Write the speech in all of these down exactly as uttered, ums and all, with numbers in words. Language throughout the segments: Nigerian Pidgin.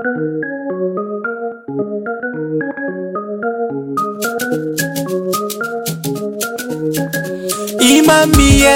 Imamie,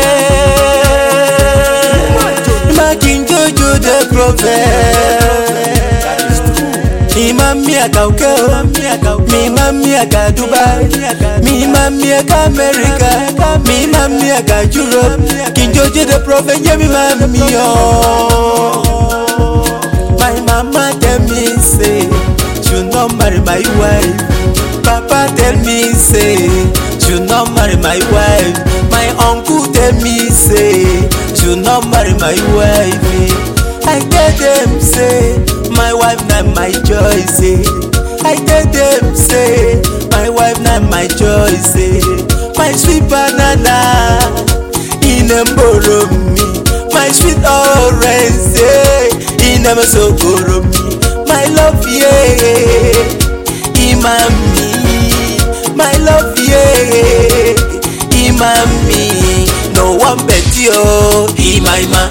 Ima King Jojo the prophet. Imamie Kauke, mi mamie ka Dubai, mi mamie ka America, mi mamie ka Europe. King Jojo the prophet, yeah mi mamie oh. My mama tell me say, should not marry my wife. Papa tell me say, should not marry my wife. My uncle tell me say, should not marry my wife. I tell them say, my wife not my choice. I tell them say, my wife not my choice. My sweet banana, in them borrow me. My sweet orange, in them so borrow me. My love, yeah, Imami. My love, yeah, Imami. No one bet you, Imaima.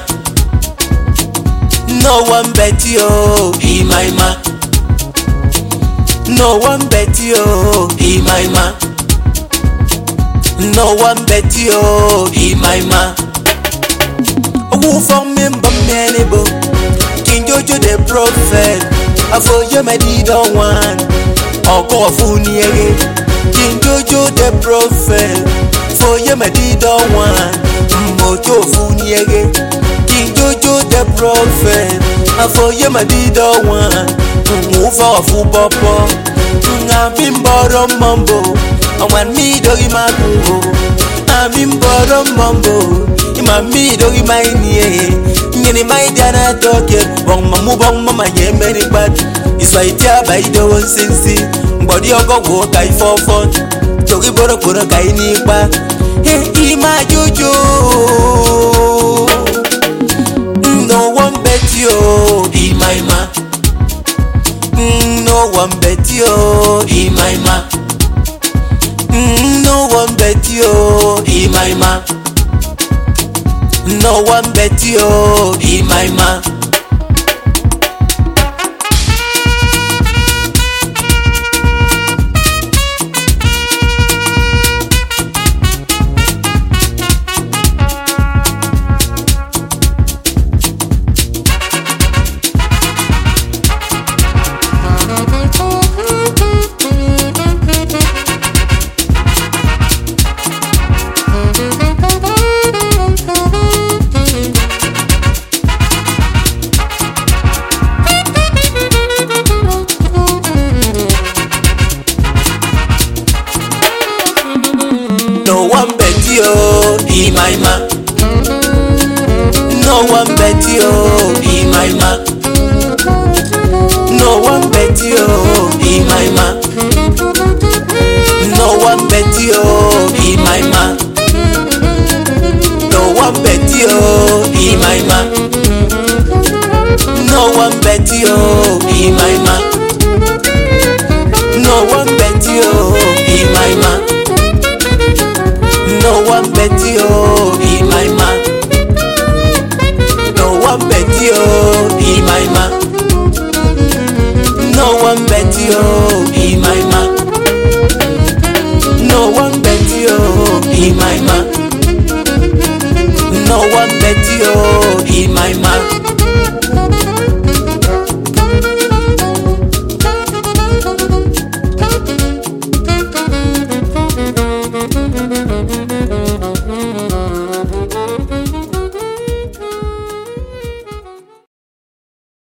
No one bet you, Imaima. No one bet you, Imaima. No one bet you, Imaima. Who from me, but many bo. King Jojo the prophet. I for you, my deed on one. Or go for near. King Jojo the prophet, for you my did on one. Mojo Funiege. King Jojo the prophet, and for you my did on one. Move off Ubopo. I'm in bottom mumbo. I want me doggy my boo. I'm in bottom mumbo. In my me doggy my knee. Any my dana talking. Bong mamu bong mama yeah very bad. It's right here by the one since. Body ogo go kai for fun. Togi boro boro kai ni pa. Hey Ima Jojo. No one bet you, Imaima. No one bet you, Imaima. No one bet you, Imaima. No one bet you, Imaima. No one bet you, Imaima. No one bet you, Imaima. No one bet you, Imaima. No one bet you, Imaima. No one bet you, Imaima. No one bet you, Imaima. No one bet you, Imaima. No one bet you, Imaima. No one bet you, Imaima.